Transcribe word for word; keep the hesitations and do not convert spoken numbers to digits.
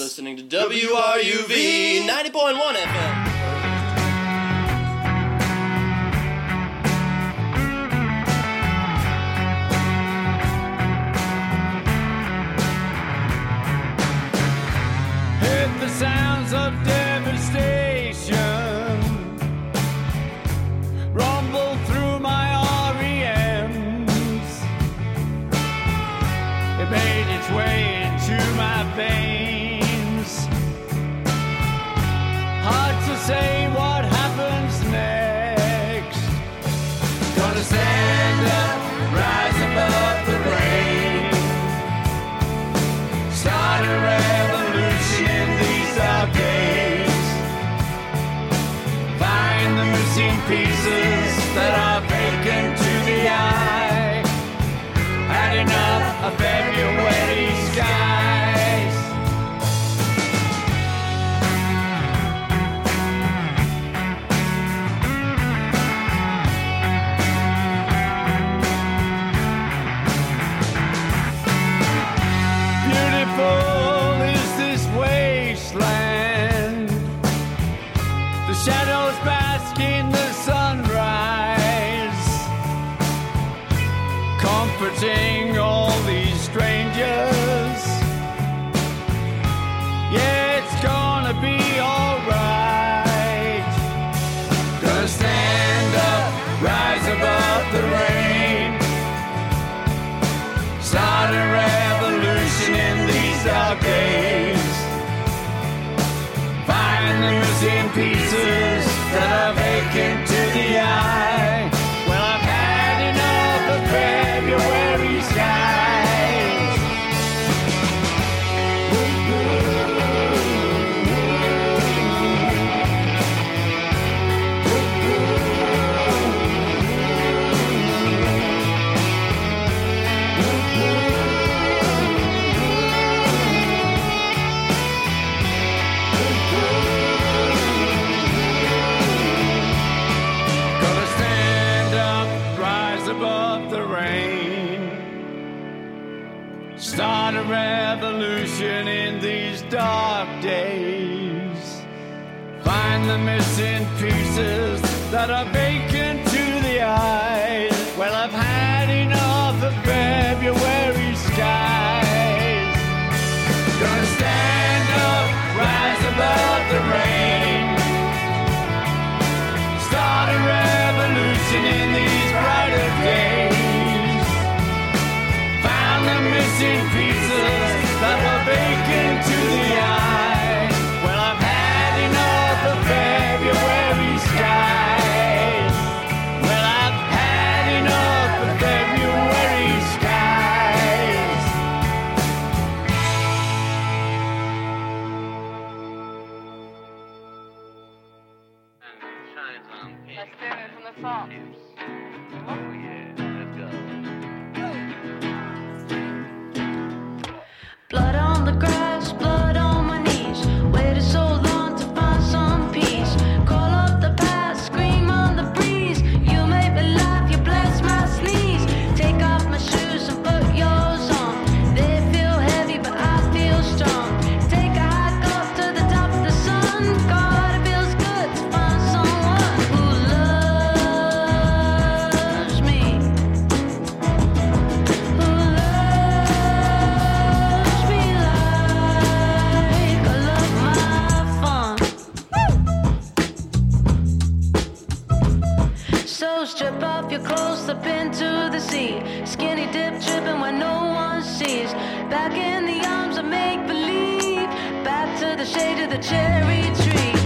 listening to W R U V ninety point one F M. Heard the sounds of devastation rumble through my R E Ms. It made its way into my veins. Hard to say what happens next. Gonna stand up, rise above the rain. Start a revolution in these dark days. Find the missing pieces that are vacant to the eye. Had enough of February skies. Beautiful is this wasteland. The shadows bask in the sunrise, comforting all these strangers. Yeah, it's gonna be alright. Gonna stand up, rise above the rain. Start a revolution in these dark days. Find the missing pieces that are vacant to the eye. Well, I've had enough of February skies. Gonna stand up, rise above the rain. Start a revolution in these dark days. Find the missing pieces that are vacant to the eye. Well, I've had enough of February skies. Gonna stand up, rise above the rain. Start a revolution in these brighter days. Found the missing pieces that were vacant to the eye. Well, I've had enough of February skies. Well, I've had enough of February skies. Let's do it from the top. Oh yeah, let's go. Blood on the grass, blood on my knees. Waited so long to find some peace. Call up the past, scream on the breeze. You made me laugh, you bless my sneeze. Take off my shoes and put yours on. They feel heavy, but I feel strong. Take a hike up to the top of the sun. God, it feels good to find someone who loves me. Who loves me like I love my fun. So strip off your clothes, slip into the sea. Skinny dip tripping where no one sees. Back in the arms of make believe. Back to the shade of the cherry tree.